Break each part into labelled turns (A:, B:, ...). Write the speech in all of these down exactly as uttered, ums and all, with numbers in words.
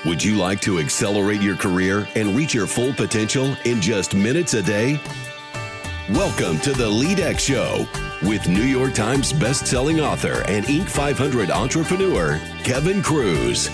A: Would you like to accelerate your career and reach your full potential in just minutes a day? Welcome to the LeadX Show with New York Times best-selling author and Inc five hundred entrepreneur, Kevin Kruse.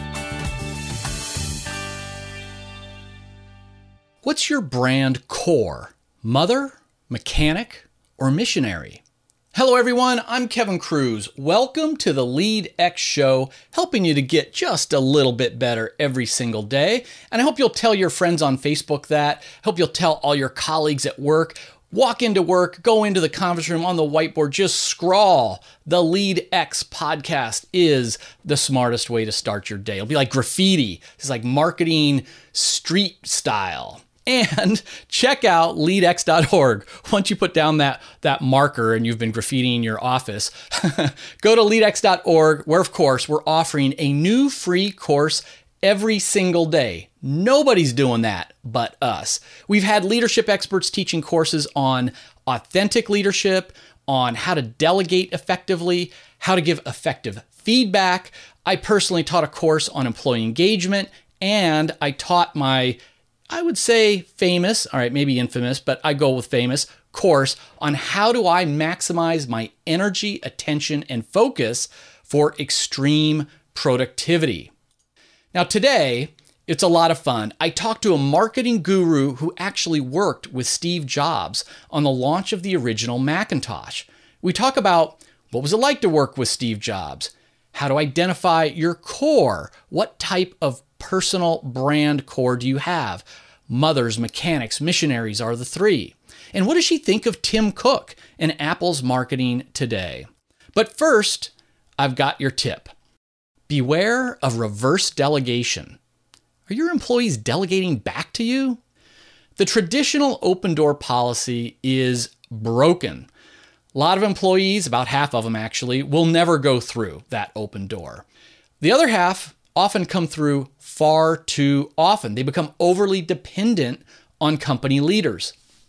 B: What's your brand core? Mother, mechanic, or missionary? Hello everyone, I'm Kevin Kruse. Welcome to the LeadX Show, helping you to get just a little bit better every single day. And I hope you'll tell your friends on Facebook that. I hope you'll tell all your colleagues at work. Walk into work, go into the conference room on the whiteboard, just scrawl. The LeadX podcast is the smartest way to start your day. It'll be like graffiti. It's like marketing street style. And check out lead x dot org. Once you put down that, that marker and you've been graffitiing your office, go to lead x dot org, where, of course, we're offering a new free course every single day. Nobody's doing that but us. We've had leadership experts teaching courses on authentic leadership, on how to delegate effectively, how to give effective feedback. I personally taught a course on employee engagement, and I taught my I would say famous, all right, maybe infamous, but I go with famous, course on how do I maximize my energy, attention, and focus for extreme productivity. Now today, it's a lot of fun. I talked to a marketing guru who actually worked with Steve Jobs on the launch of the original Macintosh. We talk about what was it like to work with Steve Jobs, how to identify your core, what type of personal brand core do you have? Mothers, mechanics, missionaries are the three. And what does she think of Tim Cook and Apple's marketing today? But first, I've got your tip. Beware of reverse delegation. Are your employees delegating back to you? The traditional open door policy is broken. A lot of employees, about half of them actually, will never go through that open door. The other half often come through far too often. They become overly dependent on company leaders.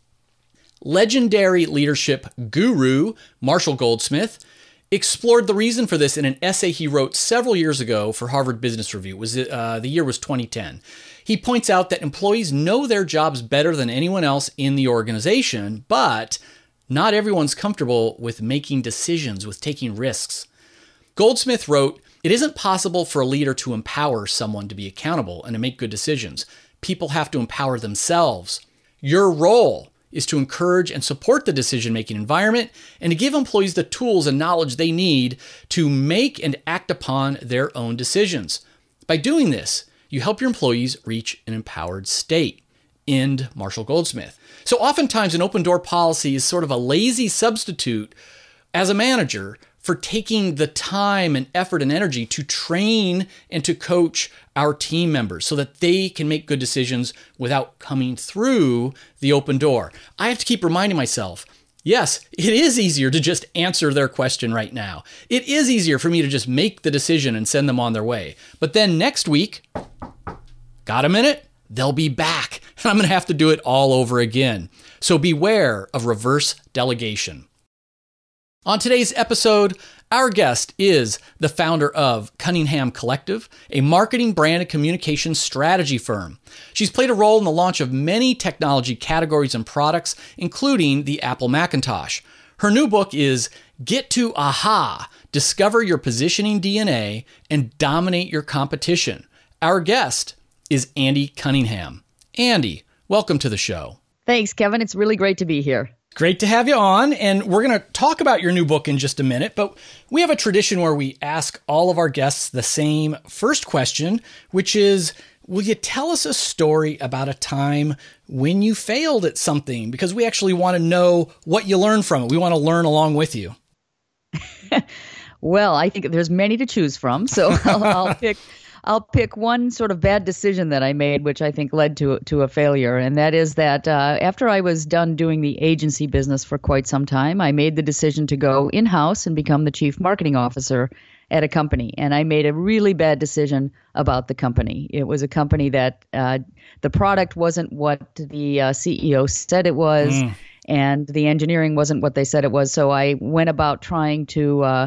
B: Legendary leadership guru Marshall Goldsmith explored the reason for this in an essay he wrote several years ago for Harvard Business Review. It was, uh, the year was twenty ten. He points out that employees know their jobs better than anyone else in the organization, but not everyone's comfortable with making decisions, with taking risks. Goldsmith wrote, "It isn't possible for a leader to empower someone to be accountable and to make good decisions. People have to empower themselves. Your role is to encourage and support the decision-making environment and to give employees the tools and knowledge they need to make and act upon their own decisions. By doing this, you help your employees reach an empowered state." End Marshall Goldsmith. So oftentimes an open door policy is sort of a lazy substitute as a manager for taking the time and effort and energy to train and to coach our team members so that they can make good decisions without coming through the open door. I have to keep reminding myself, yes, it is easier to just answer their question right now. It is easier for me to just make the decision and send them on their way. But then next week, got a minute? They'll be back, and I'm going to have to do it all over again. So beware of reverse delegation. On today's episode, our guest is the founder of Cunningham Collective, a marketing, brand, and communication strategy firm. She's played a role in the launch of many technology categories and products, including the Apple Macintosh. Her new book is Get to Aha! Discover Your Positioning D N A and Dominate Your Competition. Our guest is Andi Cunningham. Andi, welcome to the show.
C: Thanks, Kevin. It's really great to be here.
B: Great to have you on, and we're going to talk about your new book in just a minute, but we have a tradition where we ask all of our guests the same first question, which is, will you tell us a story about a time when you failed at something? Because we actually want to know what you learned from it. We want to learn along with you.
C: Well, I think there's many to choose from, so I'll, I'll pick I'll pick one sort of bad decision that I made, which I think led to to a failure, and that is that uh, after I was done doing the agency business for quite some time, I made the decision to go in-house and become the chief marketing officer at a company, and I made a really bad decision about the company. It was a company that uh, the product wasn't what the uh, C E O said it was, mm. and the engineering wasn't what they said it was. So I went about trying to uh,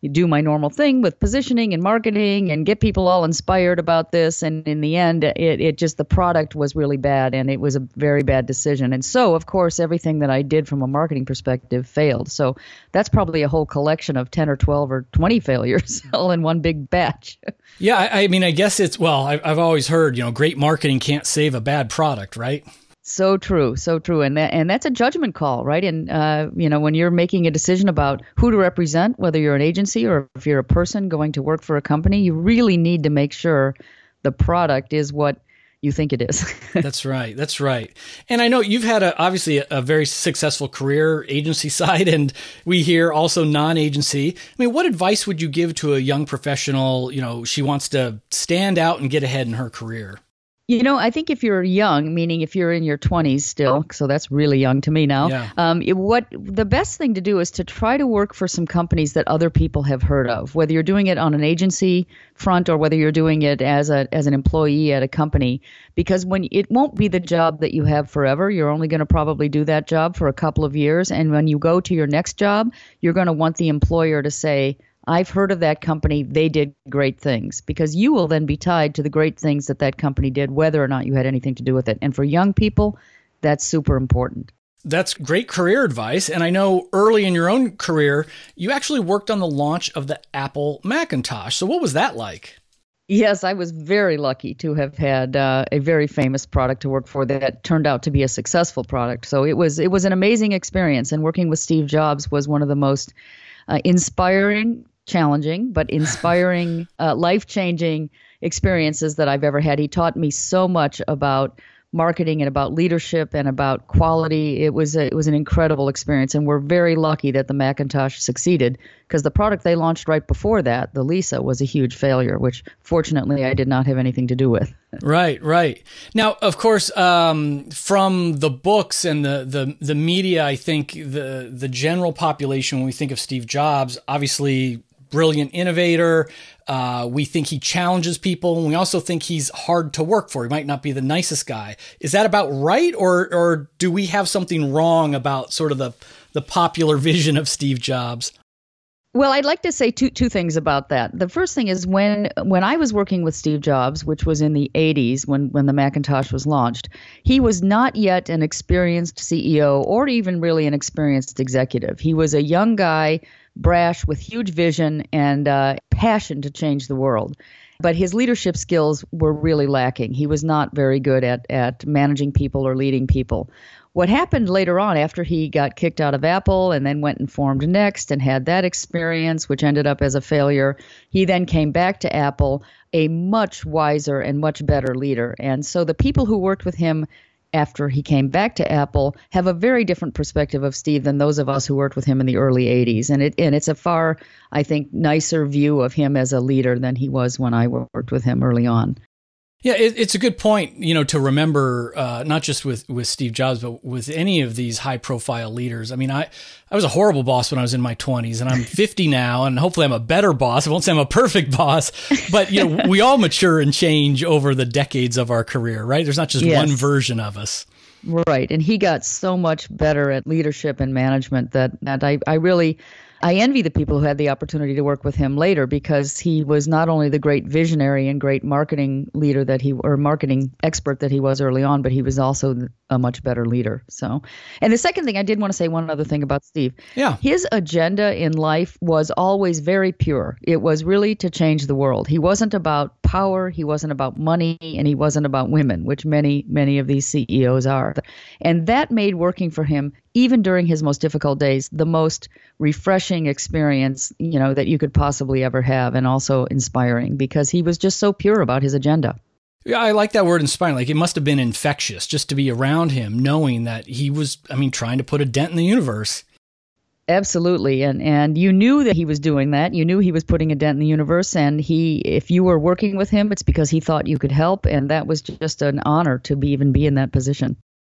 C: do my normal thing with positioning and marketing and get people all inspired about this. And in the end, it, it just, the product was really bad and it was a very bad decision. And so, of course, everything that I did from a marketing perspective failed. So that's probably a whole collection of ten or twelve or twenty failures all in one big batch.
B: Yeah, I, I mean, I guess it's, well, I, I've always heard, you know, great marketing can't save a bad product, right?
C: So true, so true, and that and that's a judgment call, right? And uh, you know, when you're making a decision about who to represent, whether you're an agency or if you're a person going to work for a company, you really need to make sure the product is what you think it is.
B: That's right. That's right. And I know you've had a, obviously a, a very successful career, agency side, and we hear also non-agency. I mean, what advice would you give to a young professional? You know, she wants to stand out and get ahead in her career.
C: You know, I think if you're young, meaning if you're in your twenties still, so that's really young to me now,
B: yeah.
C: um, it, what the best thing to do is to try to work for some companies that other people have heard of, whether you're doing it on an agency front or whether you're doing it as a as an employee at a company, because when it won't be the job that you have forever. You're only going to probably do that job for a couple of years. And when you go to your next job, you're going to want the employer to say, I've heard of that company. They did great things, because you will then be tied to the great things that that company did, whether or not you had anything to do with it. And for young people, that's super important.
B: That's great career advice. And I know early in your own career, you actually worked on the launch of the Apple Macintosh. So what was that like?
C: Yes, I was very lucky to have had uh, a very famous product to work for that turned out to be a successful product. So it was it was an amazing experience. And working with Steve Jobs was one of the most uh, inspiring, challenging, but inspiring, uh, life-changing experiences that I've ever had. He taught me so much about marketing and about leadership and about quality. It was a, it was an incredible experience, and we're very lucky that the Macintosh succeeded, because the product they launched right before that, the Lisa, was a huge failure, which fortunately I did not have anything to do with.
B: Right, right. Now, of course, um, from the books and the, the, the media, I think the, the general population, when we think of Steve Jobs, obviously brilliant innovator. Uh, we think he challenges people, and we also think he's hard to work for. He might not be the nicest guy. Is that about right, or or do we have something wrong about sort of the the popular vision of Steve Jobs?
C: Well, I'd like to say two two things about that. The first thing is when when I was working with Steve Jobs, which was in the eighties when, when the Macintosh was launched, he was not yet an experienced C E O or even really an experienced executive. He was a young guy, brash, with huge vision and uh, passion to change the world. But his leadership skills were really lacking. He was not very good at at managing people or leading people. What happened later on, after he got kicked out of Apple and then went and formed Next and had that experience, which ended up as a failure, he then came back to Apple, a much wiser and much better leader. And so the people who worked with him after he came back to Apple have a very different perspective of Steve than those of us who worked with him in the early eighties. And it and it's a far, I think, nicer view of him as a leader than he was when I worked with him early on.
B: Yeah, it, it's a good point, you know, to remember, uh, not just with, with Steve Jobs, but with any of these high profile leaders. I mean, I, I was a horrible boss when I was in my twenties, and I'm fifty now, and hopefully I'm a better boss. I won't say I'm a perfect boss, but, you know, we all mature and change over the decades of our career, right? There's not just
C: yes.
B: one version of us.
C: Right. And he got so much better at leadership and management that, that I, I really... I envy the people who had the opportunity to work with him later, because he was not only the great visionary and great marketing leader that he, or marketing expert that he was early on, but he was also a much better leader. So, and the second thing, I did want to say one other thing about Steve.
B: Yeah.
C: His agenda in life was always very pure. It was really to change the world. He wasn't about power. He wasn't about money, and he wasn't about women, which many, many of these C E Os are. And that made working for him, even during his most difficult days, the most refreshing experience, you know, that you could possibly ever have, and also inspiring, because he was just so pure about his agenda.
B: Yeah, I like that word, inspiring. Like, it must have been infectious just to be around him, knowing that he was, I mean, trying to put a dent in the universe.
C: Absolutely. And and you knew that he was doing that. You knew he was putting a dent in the universe. And he, if you were working with him, it's because he thought you could help. And that was just an honor to be even be in that position.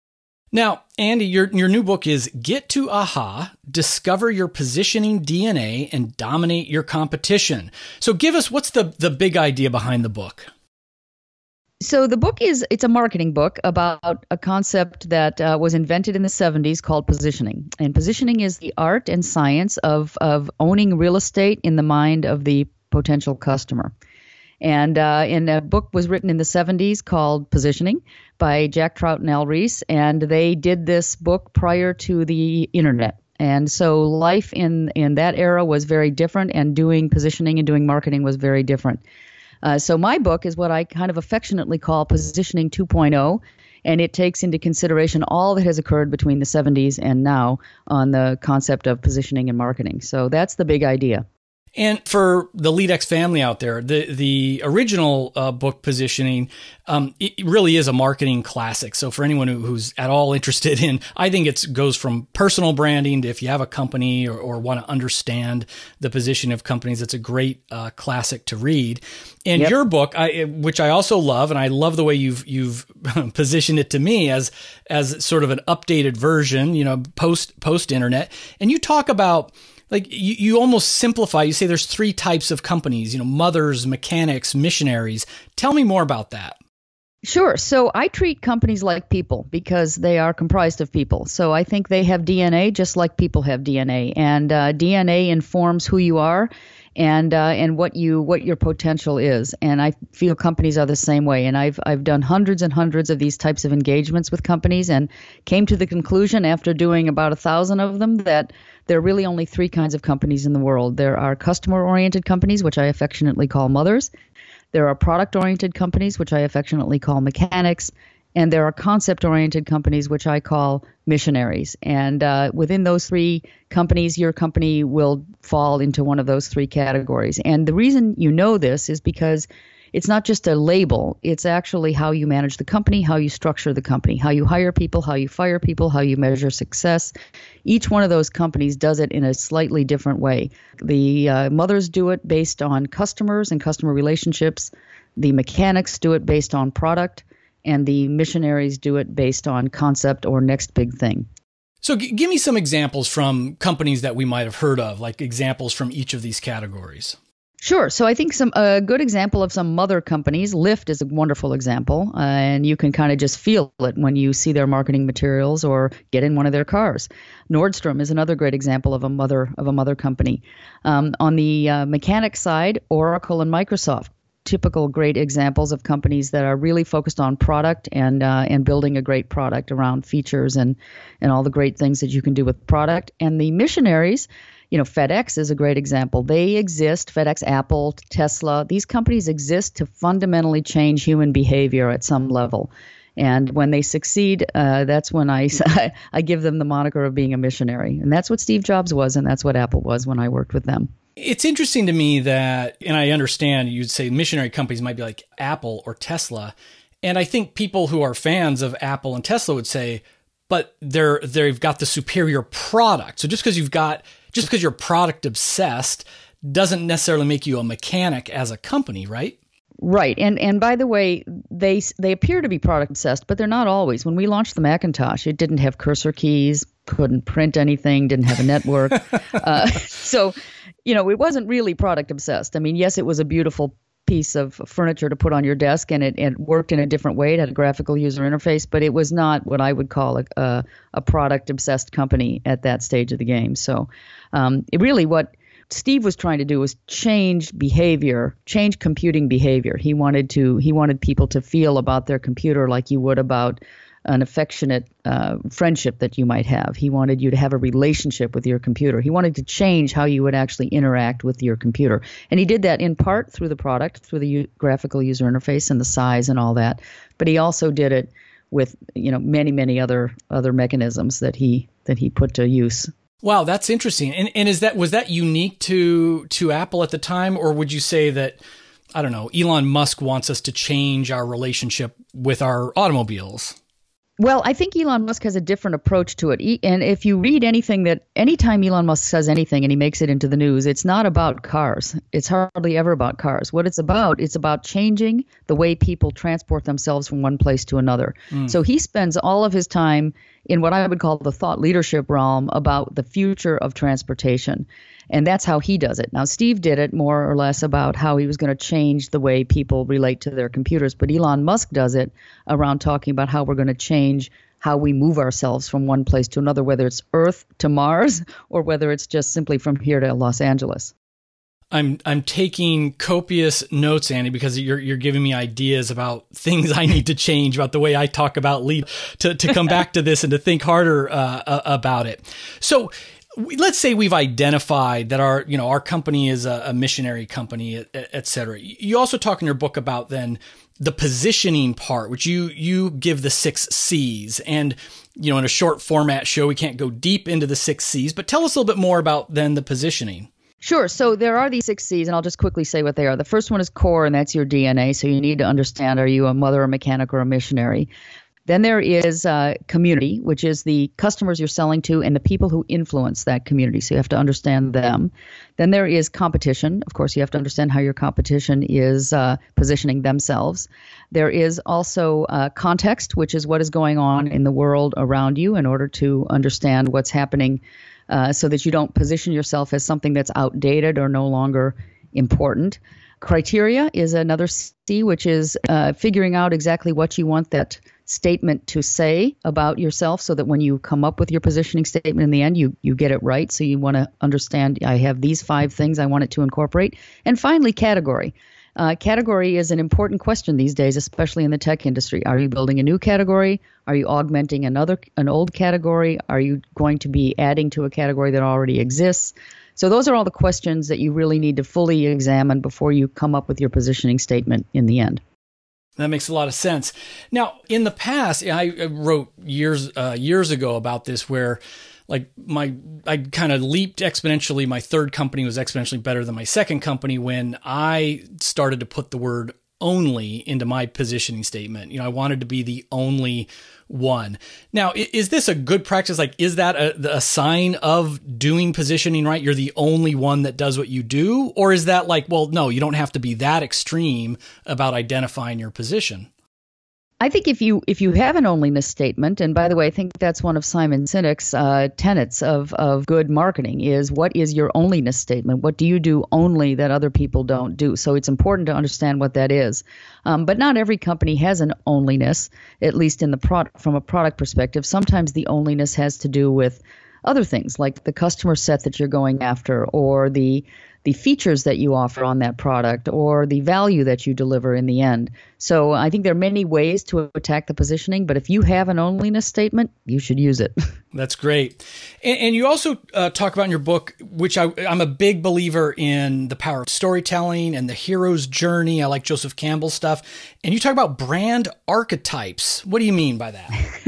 B: Now, Andy, your your new book is Get to Aha, Discover Your Positioning D N A and Dominate Your Competition. So give us, what's the, the big idea behind the book?
C: So the book is, it's a marketing book about a concept that uh, was invented in the seventies called positioning. And positioning is the art and science of, of owning real estate in the mind of the potential customer. And uh, and a book was written in the seventies called Positioning by Jack Trout and Al Ries. And they did this book prior to the internet. And so life in, in that era was very different, and doing positioning and doing marketing was very different. Uh, so my book is what I kind of affectionately call Positioning two point oh, and it takes into consideration all that has occurred between the seventies and now on the concept of positioning and marketing. So that's the big idea.
B: And for the LeadX family out there, the the original uh, book Positioning, um, it really is a marketing classic. So for anyone who, who's at all interested in, I think it goes from personal branding to if you have a company or, or want to understand the position of companies, it's a great uh, classic to read. And yep. Your book, I, which I also love, and I love the way you've you've positioned it to me as as sort of an updated version, you know, post post internet, and you talk about. Like you, you almost simplify, you say there's three types of companies, you know, mothers, mechanics, missionaries. Tell me more about that.
C: Sure. So I treat companies like people because they are comprised of people. So I think they have D N A just like people have D N A, and uh, D N A informs who you are and uh, and what you what your potential is. And I feel companies are the same way. And I've I've done hundreds and hundreds of these types of engagements with companies, and came to the conclusion after doing about a thousand of them that there are really only three kinds of companies in the world. There are customer-oriented companies, which I affectionately call mothers. There are product-oriented companies, which I affectionately call mechanics. And there are concept-oriented companies, which I call missionaries. And uh, within those three companies, your company will fall into one of those three categories. And the reason you know this is because it's not just a label. It's actually how you manage the company, how you structure the company, how you hire people, how you fire people, how you measure success. Each one of those companies does it in a slightly different way. The uh, mothers do it based on customers and customer relationships. The mechanics do it based on product. And the missionaries do it based on concept or next big thing.
B: So g- give me some examples from companies that we might have heard of, like examples from each of these categories.
C: Sure. So I think some a good example of some mother companies, Lyft is a wonderful example, uh, and you can kind of just feel it when you see their marketing materials or get in one of their cars. Nordstrom is another great example of a mother of a mother company. Um, on the uh, mechanic side, Oracle and Microsoft, typical great examples of companies that are really focused on product and uh, and building a great product around features and and all the great things that you can do with product. And the missionaries, you know, FedEx is a great example. They exist, FedEx, Apple, Tesla, these companies exist to fundamentally change human behavior at some level. And when they succeed, uh, that's when I, I give them the moniker of being a missionary. And that's what Steve Jobs was, and that's what Apple was when I worked with them.
B: It's interesting to me that, and I understand you'd say missionary companies might be like Apple or Tesla. And I think people who are fans of Apple and Tesla would say, but they're, they've got the superior product. So just because you've got, just because you're product obsessed doesn't necessarily make you a mechanic as a company, right?
C: Right. And and by the way, they they appear to be product obsessed, but they're not always. When we launched the Macintosh, it didn't have cursor keys, couldn't print anything, didn't have a network. uh, so, you know, it wasn't really product obsessed. I mean, yes, it was a beautiful piece of furniture to put on your desk, and it, it worked in a different way. It had a graphical user interface, but it was not what I would call a, a, a product obsessed company at that stage of the game. So um, it really what Steve was trying to do was change behavior, change computing behavior. He wanted to he wanted people to feel about their computer like you would about an affectionate uh, friendship that you might have. He wanted you to have a relationship with your computer. He wanted to change how you would actually interact with your computer. And he did that in part through the product, through the u- graphical user interface and the size and all that. But he also did it with, you know, many, many other other mechanisms that he that he put to use.
B: Wow, that's interesting. And and is that was that unique to to Apple at the time, or would you say that, I don't know, Elon Musk wants us to change our relationship with our automobiles?
C: Well, I think Elon Musk has a different approach to it. He, and if you read anything that, anytime Elon Musk says anything and he makes it into the news, it's not about cars. It's hardly ever about cars. What it's about, it's about changing the way people transport themselves from one place to another. Mm. So he spends all of his time in what I would call the thought leadership realm about the future of transportation. And that's how he does it. Now, Steve did it more or less about how he was going to change the way people relate to their computers. But Elon Musk does it around talking about how we're going to change how we move ourselves from one place to another, whether it's Earth to Mars or whether it's just simply from here to Los Angeles.
B: I'm I'm taking copious notes, Annie, because you're you're giving me ideas about things I need to change about the way I talk about lead to to come back to this and to think harder uh, about it. So let's say we've identified that our, you know, our company is a, a missionary company, et, et cetera. You also talk in your book about then the positioning part, which you, you give the six C's. And, you know, in a short format show, we can't go deep into the six C's, but tell us a little bit more about then the positioning.
C: Sure. So there are these six C's, and I'll just quickly say what they are. The first one is core, and that's your D N A. So you need to understand, are you a mother, a mechanic, or a missionary? Then there is uh, community, which is the customers you're selling to and the people who influence that community. So you have to understand them. Then there is competition. Of course, you have to understand how your competition is uh, positioning themselves. There is also uh, context, which is what is going on in the world around you in order to understand what's happening uh, so that you don't position yourself as something that's outdated or no longer important. Criteria is another C, which is uh, figuring out exactly what you want that statement to say about yourself so that when you come up with your positioning statement in the end, you you get it right. So you want to understand, I have these five things I want it to incorporate. And finally, category. Uh, category is an important question these days, especially in the tech industry. Are you building a new category? Are you augmenting another an old category? Are you going to be adding to a category that already exists? So those are all the questions that you really need to fully examine before you come up with your positioning statement in the end.
B: That makes a lot of sense. Now, in the past, I wrote years uh, years ago about this, where like my I kind of leaped exponentially. My third company was exponentially better than my second company when I started to put the word only into my positioning statement. You know, I wanted to be the only one. Now, is this a good practice? Like, is that a, a sign of doing positioning right? You're the only one that does what you do? Or is that like, well, no, you don't have to be that extreme about identifying your position?
C: I think if you if you have an onlyness statement, and by the way, I think that's one of Simon Sinek's uh, tenets of, of good marketing is what is your onlyness statement? What do you do only that other people don't do? So it's important to understand what that is. Um, but not every company has an onlyness, at least in the product from a product perspective. Sometimes the onlyness has to do with other things like the customer set that you're going after, or the the features that you offer on that product, or the value that you deliver in the end. So I think there are many ways to attack the positioning, but if you have an onlyness statement, you should use it.
B: That's great. And, and you also uh, talk about in your book, which I, I'm a big believer in the power of storytelling and the hero's journey. I like Joseph Campbell's stuff. And you talk about brand archetypes. What do you mean by that?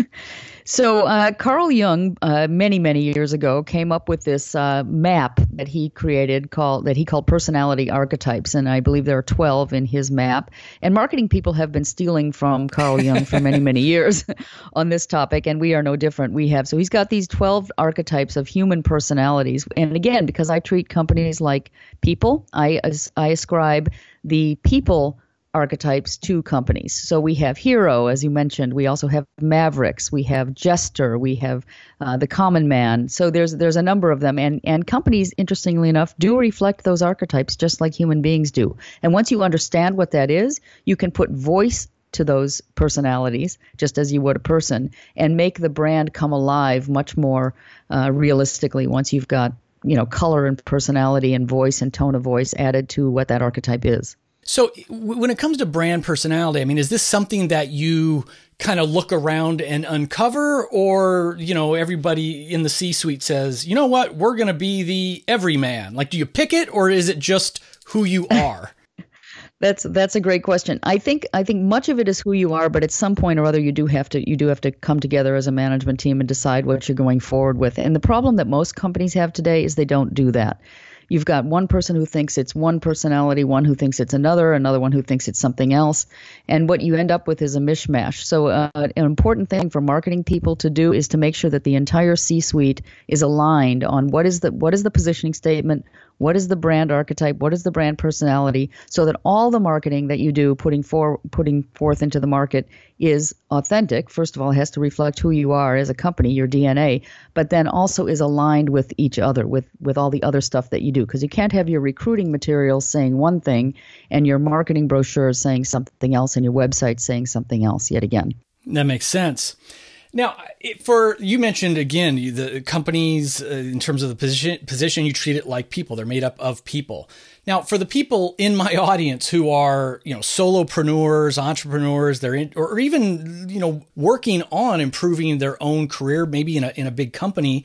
C: So uh, Carl Jung, uh, many, many years ago, came up with this uh, map that he created called that he called personality archetypes, and I believe there are twelve in his map. And marketing people have been stealing from Carl Jung for many, many years on this topic, and we are no different. We have so he's got these twelve archetypes of human personalities, and again, because I treat companies like people, I I ascribe the people archetypes to companies. So we have hero, as you mentioned. We also have mavericks. We have jester. We have uh, the common man. So there's there's a number of them. And, and companies, interestingly enough, do reflect those archetypes just like human beings do. And once you understand what that is, you can put voice to those personalities, just as you would a person, and make the brand come alive much more uh, realistically once you've got, you know, color and personality and voice and tone of voice added to what that archetype is.
B: So when it comes to brand personality, I mean, is this something that you kind of look around and uncover, or, you know, everybody in the C-suite says, you know what, we're going to be the everyman? Like, do you pick it, or is it just who you are?
C: That's that's a great question. I think I think much of it is who you are, but at some point or other, you do have to you do have to come together as a management team and decide what you're going forward with. And the problem that most companies have today is they don't do that. You've got one person who thinks it's one personality, one who thinks it's another, another one who thinks it's something else. And what you end up with is a mishmash. So uh, an important thing for marketing people to do is to make sure that the entire C-suite is aligned on what is the what is the positioning statement, What is the brand archetype? What is the brand personality? So that all the marketing that you do, putting for putting forth into the market, is authentic. First of all, it has to reflect who you are as a company, your D N A, but then also is aligned with each other, with with all the other stuff that you do. Because you can't have your recruiting materials saying one thing and your marketing brochures saying something else and your website saying something else yet again.
B: That makes sense. Now, for you mentioned again the companies uh, in terms of the position position you treat it like people. They're made up of people. Now, for the people in my audience who are you know solopreneurs, entrepreneurs, they're in, or even you know working on improving their own career, maybe in a in a big company.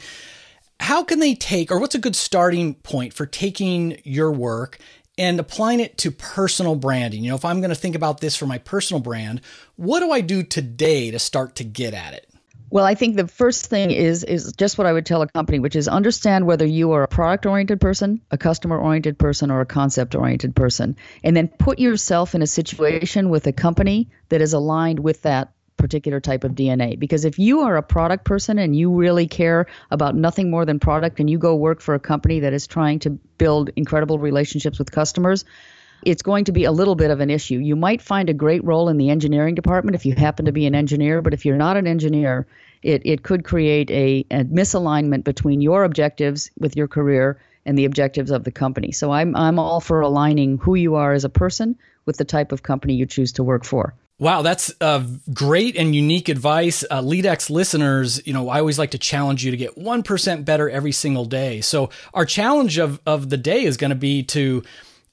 B: How can they take, or what's a good starting point for taking your work and applying it to personal branding? You know, if I'm going to think about this for my personal brand, what do I do today to start to get at it?
C: Well, I think the first thing is is just what I would tell a company, which is understand whether you are a product-oriented person, a customer-oriented person, or a concept-oriented person, and then put yourself in a situation with a company that is aligned with that particular type of D N A. Because if you are a product person and you really care about nothing more than product, and you go work for a company that is trying to build incredible relationships with customers, it's going to be a little bit of an issue. You might find a great role in the engineering department if you happen to be an engineer, but if you're not an engineer, it, it could create a, a misalignment between your objectives with your career and the objectives of the company. So I'm I'm all for aligning who you are as a person with the type of company you choose to work for.
B: Wow, that's uh, great and unique advice. Uh, LeadX listeners, you know, I always like to challenge you to get one percent better every single day. So our challenge of, of the day is going to be to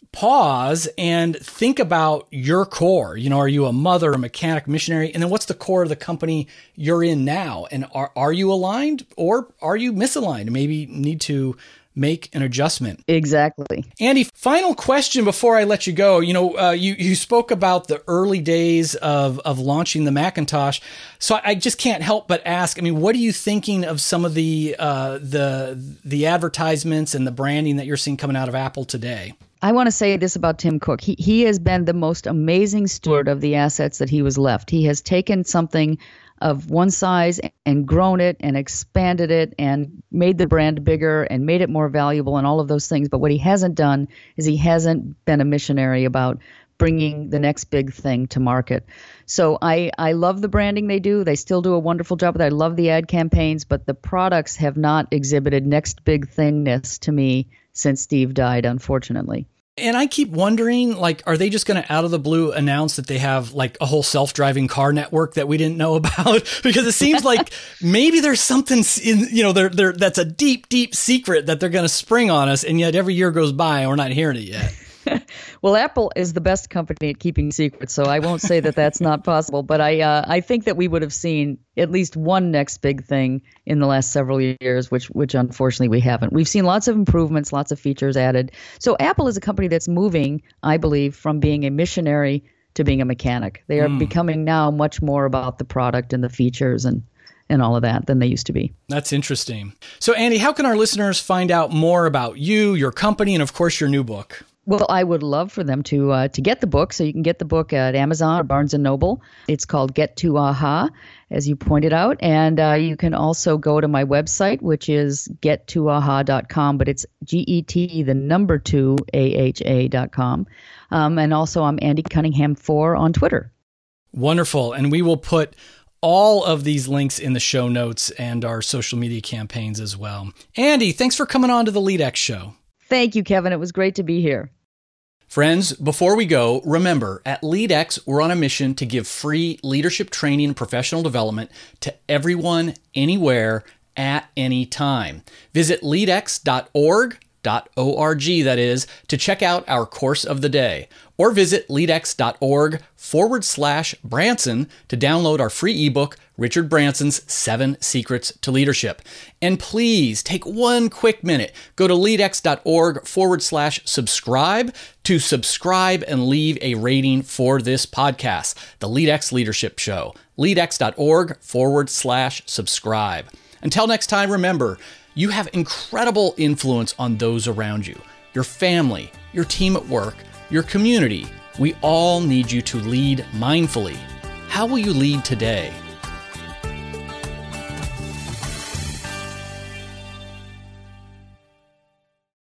B: pause and think about your core. You know, are you a mother, a mechanic, missionary? And then what's the core of the company you're in now? And are, are you aligned or are you misaligned? Maybe need to make an adjustment.
C: Exactly.
B: Andy, final question before I let you go. You know, uh, you, you spoke about the early days of, of launching the Macintosh. So I just can't help but ask, I mean, what are you thinking of some of the, uh, the, the advertisements and the branding that you're seeing coming out of Apple today?
C: I want to say this about Tim Cook. He he has been the most amazing steward of the assets that he was left. He has taken something of one size and grown it and expanded it and made the brand bigger and made it more valuable and all of those things. But what he hasn't done is he hasn't been a missionary about bringing the next big thing to market. So I, I love the branding they do. They still do a wonderful job with it. I love the ad campaigns, but the products have not exhibited next big thingness to me since Steve died, unfortunately.
B: And I keep wondering, like, are they just going to out of the blue announce that they have like a whole self-driving car network that we didn't know about? Because it seems like maybe there's something in, you know, they're, they're, that's a deep, deep secret that they're going to spring on us. And yet every year goes by and we're not hearing it yet.
C: Well, Apple is the best company at keeping secrets, so I won't say that that's not possible. But I uh, I think that we would have seen at least one next big thing in the last several years, which which unfortunately we haven't. We've seen lots of improvements, lots of features added. So Apple is a company that's moving, I believe, from being a missionary to being a mechanic. They are mm. becoming now much more about the product and the features and and all of that than they used to be.
B: That's interesting. So, Andy, how can our listeners find out more about you, your company, and of course, your new book?
C: Well, I would love for them to uh, to get the book. So you can get the book at Amazon or Barnes and Noble. It's called Get to Aha, as you pointed out. And uh, you can also go to my website, which is get to aha dot com, but it's G E T, the number two, A H A dot com. Um, and also I'm Andy Cunningham four on Twitter.
B: Wonderful. And we will put all of these links in the show notes and our social media campaigns as well. Andy, thanks for coming on to the LeadX show.
C: Thank you, Kevin. It was great to be here.
B: Friends, before we go, remember, at LeadX, we're on a mission to give free leadership training and professional development to everyone, anywhere, at any time. Visit lead x dot org, .org, that is, to check out our course of the day. Or visit leadx.org forward slash Branson to download our free ebook, Richard Branson's Seven Secrets to Leadership. And please take one quick minute. Go to leadx.org forward slash subscribe to subscribe and leave a rating for this podcast, the LeadX Leadership Show. leadx.org forward slash subscribe. Until next time, remember, you have incredible influence on those around you, your family, your team at work, your community. We all need you to lead mindfully. How will you lead today?